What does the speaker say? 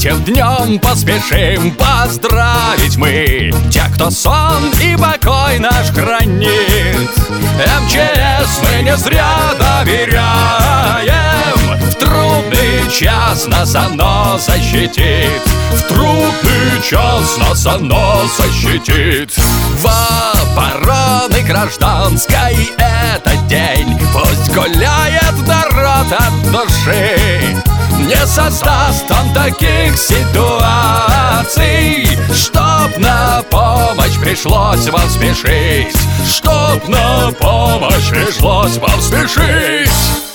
этим днем поспешим поздравить мы тех, кто сон и покой наш хранит. МЧС мы не зря доверяем, в трудный час нас оно защитит. В трудный час нас оно защитит. В обороны гражданской этот день пусть гуляет народ от души. Не создаст он таких ситуаций, чтоб на помощь пришлось вам спешить, чтоб на помощь пришлось вам спешить.